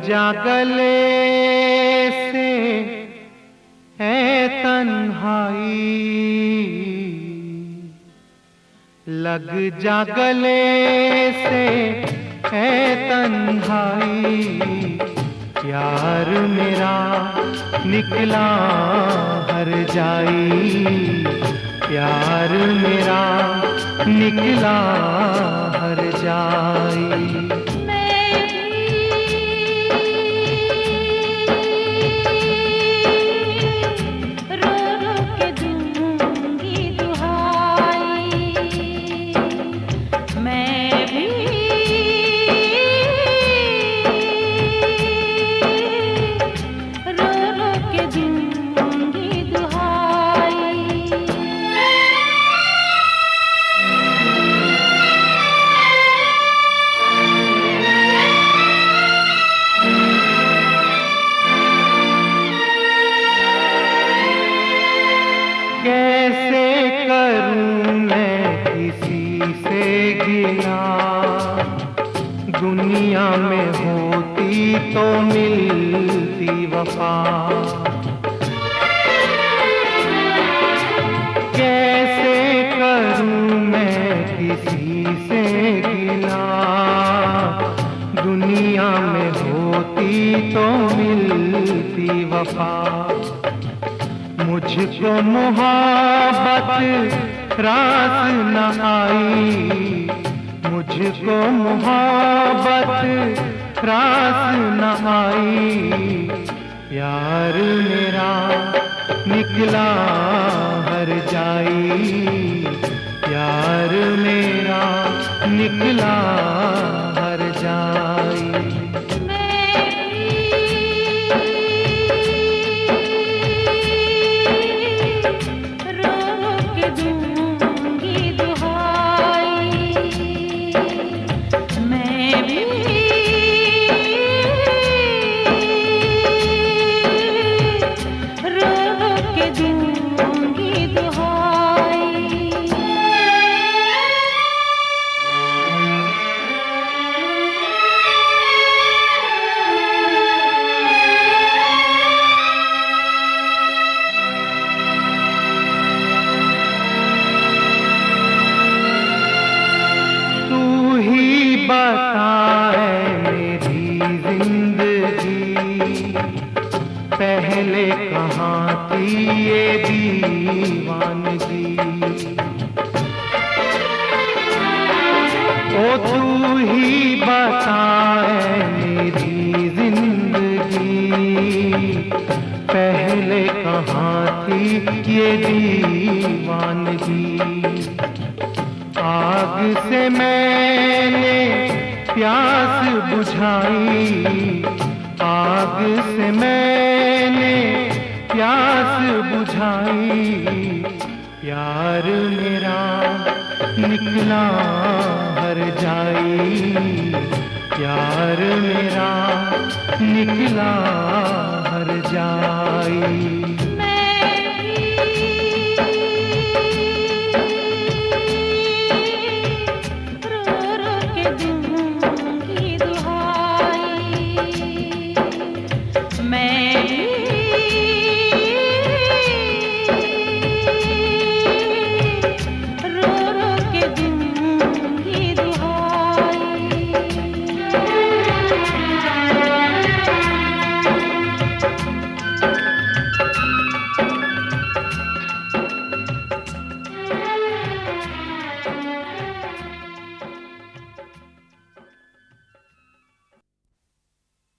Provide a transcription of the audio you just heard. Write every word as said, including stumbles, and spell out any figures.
जा गले से है तन्हाई, लग जा गले से है तन्हाई। प्यार मेरा निकला हर जाई, प्यार मेरा निकला हर जाई। कैसे करूं मैं किसी से गिला, दुनिया में होती तो मिलती वफा। कैसे करूं मैं किसी से गिला, दुनिया में होती तो मिलती वफा। मुझको मोहब्बत रास न आई, मुझको मोहब्बत रास न आई। प्यार मेरा निकला हर जाई, प्यार मेरा निकला हर जाई। बता है मेरी जिंदगी, पहले कहाँ थी ये दीवानगी। ओ तू ही बता है मेरी जिंदगी, पहले कहाँ थी ये दीवानगी। आग से मैंने प्यास बुझाई, आग से मैंने प्यास बुझाई। प्यार मेरा निकला हर जाई, प्यार मेरा निकला हर जाई।